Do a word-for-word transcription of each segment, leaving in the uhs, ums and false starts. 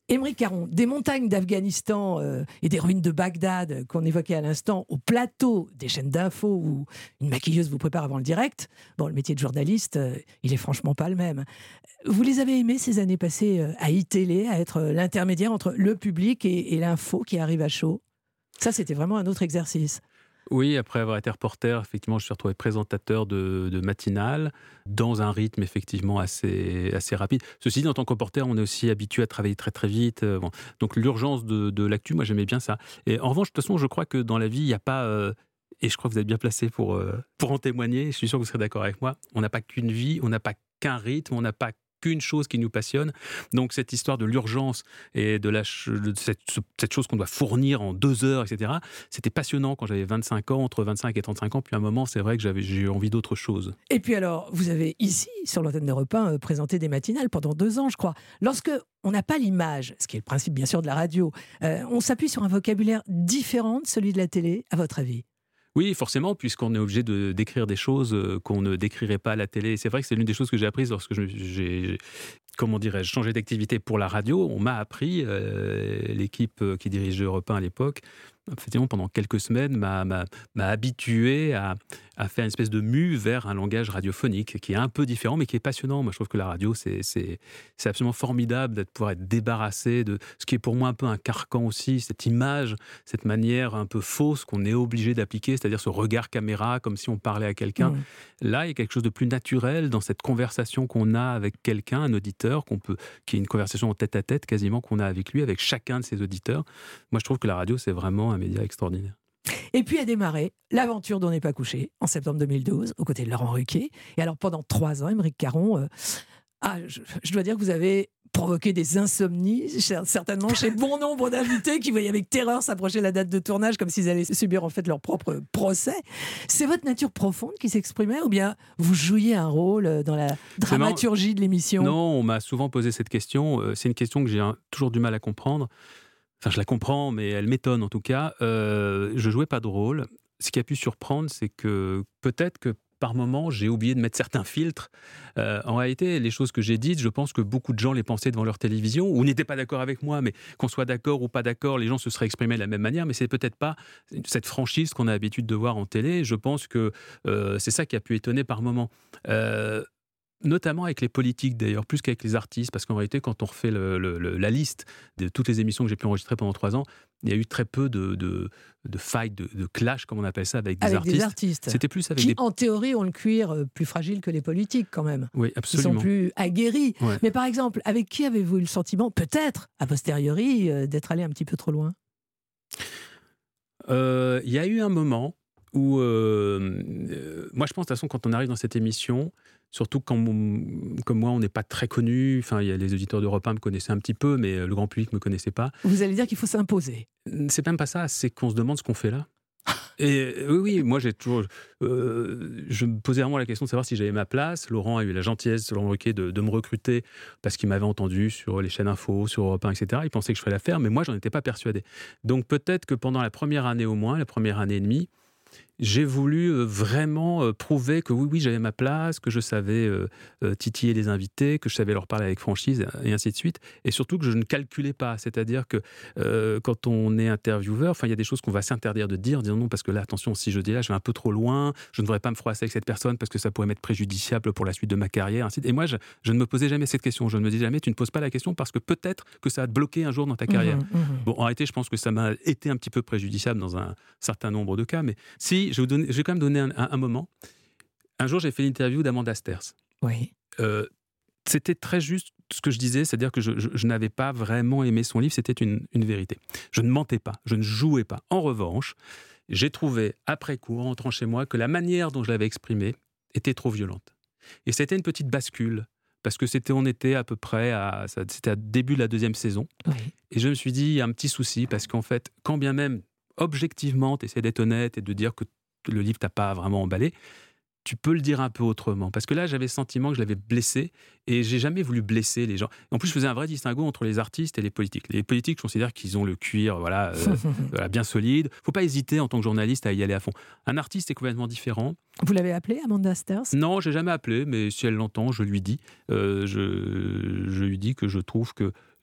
Aymeric Caron, des montagnes d'Afghanistan euh, et des ruines de Bagdad euh, qu'on évoquait à l'instant, au plateau des chaînes d'infos où une maquilleuse vous prépare avant le direct. Bon, le métier de journaliste, euh, il est franchement pas le même. Vous les avez aimés ces années passées euh, à iTélé, à être euh, l'intermédiaire entre le public et, et l'info qui arrive à chaud? Ça, c'était vraiment un autre exercice. Oui, après avoir été reporter, effectivement, je me suis retrouvé présentateur de, de matinale, dans un rythme effectivement assez, assez rapide. Ceci dit, en tant que reporter, on est aussi habitué à travailler très très vite. Euh, bon. Donc l'urgence de, de l'actu, moi j'aimais bien ça. Et en revanche, de toute façon, je crois que dans la vie, il n'y a pas... Euh, et je crois que vous êtes bien placé pour, euh, pour en témoigner, je suis sûr que vous serez d'accord avec moi, on n'a pas qu'une vie, on n'a pas qu'un rythme, on n'a pas qu'une chose qui nous passionne. Donc cette histoire de l'urgence et de, la, de cette, cette chose qu'on doit fournir en deux heures, et cetera, c'était passionnant quand j'avais vingt-cinq ans, entre vingt-cinq et trente-cinq ans. Puis à un moment, c'est vrai que j'avais, j'ai eu envie d'autre chose. Et puis alors, vous avez ici, sur l'antenne d'Europe un, euh, présenté des matinales pendant deux ans, je crois. Lorsque on n'a pas l'image, ce qui est le principe bien sûr de la radio, euh, on s'appuie sur un vocabulaire différent de celui de la télé, à votre avis? Oui, forcément, puisqu'on est obligé de décrire des choses qu'on ne décrirait pas à la télé. Et c'est vrai que c'est l'une des choses que j'ai apprises lorsque je, j'ai, comment dirais-je, changé d'activité pour la radio. On m'a appris, euh, l'équipe qui dirigeait Europe un à l'époque, effectivement, pendant quelques semaines, m'a, m'a, m'a habitué à, à faire une espèce de mue vers un langage radiophonique qui est un peu différent, mais qui est passionnant. Moi, je trouve que la radio, c'est, c'est, c'est absolument formidable d'être pouvoir être débarrassé de ce qui est pour moi un peu un carcan aussi, cette image, cette manière un peu fausse qu'on est obligé d'appliquer, c'est-à-dire ce regard caméra, comme si on parlait à quelqu'un. Mmh. Là, il y a quelque chose de plus naturel dans cette conversation qu'on a avec quelqu'un, un auditeur, qu'on peut, qui est une conversation en tête-à-tête quasiment qu'on a avec lui, avec chacun de ses auditeurs. Moi, je trouve que la radio, c'est vraiment un média extraordinaire. Et puis a démarré l'aventure dont n'est pas couché en septembre deux mille douze, aux côtés de Laurent Ruquier. Et alors pendant trois ans, Aymeric Caron, euh, ah, je, je dois dire que vous avez provoqué des insomnies, certainement chez bon nombre d'invités qui voyaient avec terreur s'approcher la date de tournage comme s'ils allaient subir en fait leur propre procès. C'est votre nature profonde qui s'exprimait ou bien vous jouiez un rôle dans la dramaturgie de l'émission? Non, on m'a souvent posé cette question. C'est une question que j'ai toujours du mal à comprendre. Enfin, je la comprends, mais elle m'étonne en tout cas. Euh, je jouais pas de rôle. Ce qui a pu surprendre, c'est que peut-être que par moment, j'ai oublié de mettre certains filtres. Euh, en réalité, les choses que j'ai dites, je pense que beaucoup de gens les pensaient devant leur télévision ou n'étaient pas d'accord avec moi, mais qu'on soit d'accord ou pas d'accord, les gens se seraient exprimés de la même manière, mais c'est peut-être pas cette franchise qu'on a l'habitude de voir en télé. Je pense que euh, c'est ça qui a pu étonner par moment. Euh, Notamment avec les politiques d'ailleurs, plus qu'avec les artistes, parce qu'en réalité, quand on refait le, le, le, la liste de toutes les émissions que j'ai pu enregistrer pendant trois ans, il y a eu très peu de, de, de fights, de, de clash, comme on appelle ça, avec des avec artistes. Des artistes. C'était plus avec qui, des... en théorie, ont le cuir plus fragile que les politiques, quand même. Oui, absolument. Ils sont plus aguerris. Ouais. Mais par exemple, avec qui avez-vous eu le sentiment, peut-être, a posteriori, euh, d'être allé un petit peu trop loin? Euh, il y a eu un moment où, euh, euh, moi je pense de toute façon quand on arrive dans cette émission, surtout quand on, comme moi on n'est pas très connu, enfin il y a les auditeurs d'Europe un me connaissaient un petit peu, mais le grand public me connaissait pas. Vous allez dire qu'il faut s'imposer. C'est même pas ça, c'est qu'on se demande ce qu'on fait là. Et oui, oui, moi j'ai toujours, euh, je me posais vraiment la question de savoir si j'avais ma place. Laurent a eu la gentillesse, Laurent Ruquier, de, de me recruter parce qu'il m'avait entendu sur les chaînes info, sur Europe un, et cetera. Il pensait que je ferais l'affaire, mais moi j'en étais pas persuadé. Donc peut-être que pendant la première année au moins, la première année et demie, j'ai voulu euh, vraiment euh, prouver que oui, oui, j'avais ma place, que je savais euh, euh, titiller les invités, que je savais leur parler avec franchise, et ainsi de suite. Et surtout que je ne calculais pas. C'est-à-dire que euh, quand on est intervieweur, enfin, il y a des choses qu'on va s'interdire de dire, dire non, parce que là, attention, si je dis là, je vais un peu trop loin, je ne devrais pas me froisser avec cette personne parce que ça pourrait m'être préjudiciable pour la suite de ma carrière, ainsi de... Et moi, je, je ne me posais jamais cette question. Je ne me disais jamais, tu ne poses pas la question parce que peut-être que ça va te bloquer un jour dans ta carrière. Mmh, mmh. Bon, en réalité, je pense que ça m'a été un petit peu préjudiciable dans un certain nombre de cas, mais si, je, vous donner, je vais quand même donner un, un, un moment. Un jour, j'ai fait l'interview d'Amanda Sters. Oui. Euh, c'était très juste ce que je disais, c'est-à-dire que je, je, je n'avais pas vraiment aimé son livre, c'était une, une vérité. Je ne mentais pas, je ne jouais pas. En revanche, j'ai trouvé, après coup, en rentrant chez moi, que la manière dont je l'avais exprimée était trop violente. Et c'était une petite bascule, parce que c'était, on était à peu près, à, c'était à début de la deuxième saison. Oui. Et je me suis dit, il y a un petit souci, parce qu'en fait, quand bien même, objectivement, tu essaies d'être honnête et de dire que le livre t'a pas vraiment emballé, tu peux le dire un peu autrement. Parce que là, j'avais le sentiment que je l'avais blessé et j'ai jamais voulu blesser les gens. En plus, je faisais un vrai distinguo entre les artistes et les politiques. Les politiques, je considère qu'ils ont le cuir voilà, euh, voilà, bien solide. Il ne faut pas hésiter en tant que journaliste à y aller à fond. Un artiste est complètement différent. Vous l'avez appelée, Amanda Sters? Non, je n'ai jamais appelé, mais si elle l'entend, je lui dis. Euh, je, je lui dis que je trouve que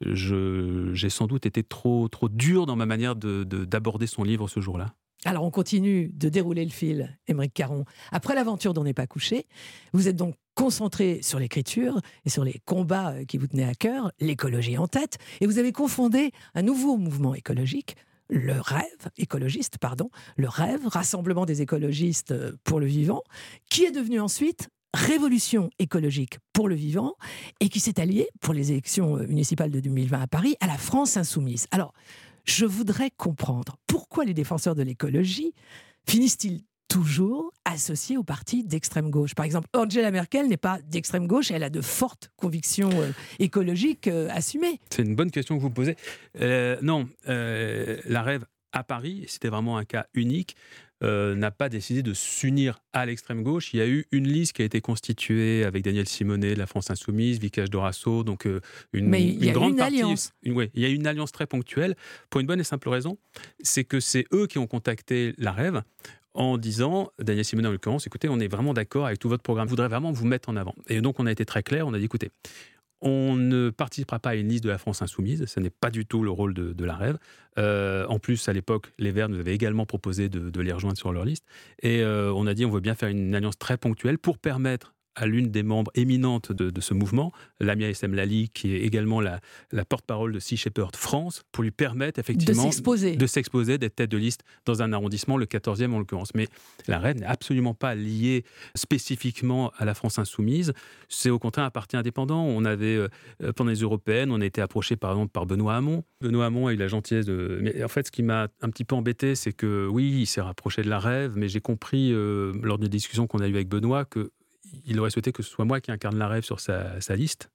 je, j'ai sans doute été trop, trop dur dans ma manière de, de, d'aborder son livre ce jour-là. Alors, on continue de dérouler le fil, Aymeric Caron. Après l'aventure dont n'est pas couché, vous êtes donc concentré sur l'écriture et sur les combats qui vous tenaient à cœur, l'écologie en tête, et vous avez confondé un nouveau mouvement écologique, le rêve, écologiste, pardon, le rêve, rassemblement des écologistes pour le vivant, qui est devenu ensuite Révolution écologique pour le vivant, et qui s'est allié, pour les élections municipales de deux mille vingt à Paris, à la France insoumise. Alors, je voudrais comprendre pourquoi les défenseurs de l'écologie finissent-ils toujours associés aux partis d'extrême gauche. Par exemple, Angela Merkel n'est pas d'extrême gauche, elle a de fortes convictions euh, écologiques euh, assumées. C'est une bonne question que vous posez. Euh, non, euh, la Rêve à Paris, c'était vraiment un cas unique, euh, n'a pas décidé de s'unir à l'extrême gauche. Il y a eu une liste qui a été constituée avec Daniel Simonet de la France Insoumise, Vicage Dorasso, donc euh, une, Mais il y une a grande une partie. alliance. Une, ouais, il y a une alliance très ponctuelle pour une bonne et simple raison, c'est que c'est eux qui ont contacté la Rêve en disant, Daniel Simonet en l'occurrence, écoutez, on est vraiment d'accord avec tout votre programme, on voudrait vraiment vous mettre en avant. Et donc on a été très clair, on a dit, écoutez, on ne participera pas à une liste de la France Insoumise, ce n'est pas du tout le rôle de, de la Rêve. Euh, en plus, à l'époque, les Verts nous avaient également proposé de, de les rejoindre sur leur liste. Et euh, on a dit, on veut bien faire une alliance très ponctuelle pour permettre à l'une des membres éminentes de, de ce mouvement, Lamia Essem Lali, qui est également la, la porte-parole de Sea Shepherd France, pour lui permettre effectivement de s'exposer. de s'exposer, d'être tête de liste dans un arrondissement, le quatorzième en l'occurrence. Mais la Rêve n'est absolument pas liée spécifiquement à la France Insoumise. C'est au contraire un parti indépendant. On avait, euh, pendant les européennes, on a été approché par exemple par Benoît Hamon. Benoît Hamon a eu la gentillesse de... Mais en fait, ce qui m'a un petit peu embêté, c'est que oui, il s'est rapproché de la Rêve, mais j'ai compris euh, lors des discussions qu'on a eues avec Benoît que il aurait souhaité que ce soit moi qui incarne la Rêve sur sa, sa liste.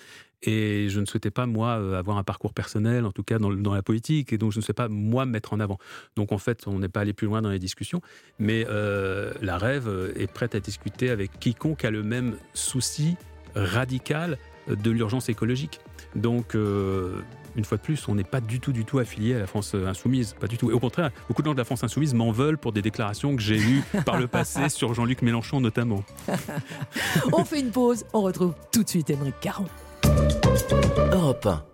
Et je ne souhaitais pas, moi, avoir un parcours personnel, en tout cas dans, dans la politique, et donc je ne souhaitais pas, moi, me mettre en avant. Donc en fait, on n'est pas allé plus loin dans les discussions, mais euh, la Rêve est prête à discuter avec quiconque a le même souci radical de l'urgence écologique. Donc, euh, une fois de plus, on n'est pas du tout, du tout affilié à la France Insoumise, pas du tout. Et au contraire, beaucoup de gens de la France Insoumise m'en veulent pour des déclarations que j'ai eues par le passé sur Jean-Luc Mélenchon notamment. On fait une pause, on retrouve tout de suite Aymeric Caron. Europe un.